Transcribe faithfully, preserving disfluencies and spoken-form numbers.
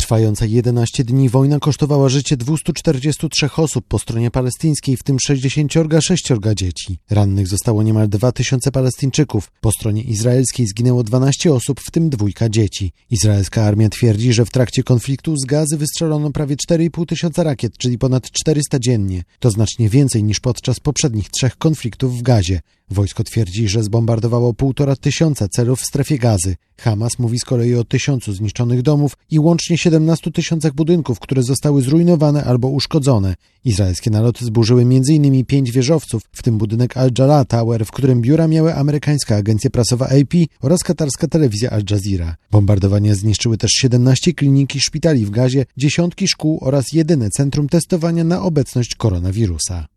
Trwająca jedenaście dni wojna kosztowała życie dwieście czterdzieści trzy osób po stronie palestyńskiej, w tym sześćdziesiąt sześć dzieci. Rannych zostało niemal dwa tysiące Palestyńczyków. Po stronie izraelskiej zginęło dwanaście osób, w tym dwójka dzieci. Izraelska armia twierdzi, że w trakcie konfliktu z Gazy wystrzelono prawie cztery i pół tysiąca rakiet, czyli ponad czterysta dziennie. To znacznie więcej niż podczas poprzednich trzech konfliktów w Gazie. Wojsko twierdzi, że zbombardowało półtora tysiąca celów w strefie Gazy. Hamas mówi z kolei o tysiącu zniszczonych domów i łącznie siedemnastu tysiącach budynków, które zostały zrujnowane albo uszkodzone. Izraelskie naloty zburzyły między innymi pięć wieżowców, w tym budynek Al-Jalaa Tower, w którym biura miały amerykańska agencja prasowa A P oraz katarska telewizja Al Jazeera. Bombardowania zniszczyły też siedemnaście klinik i szpitali w Gazie, dziesiątki szkół oraz jedyne centrum testowania na obecność koronawirusa.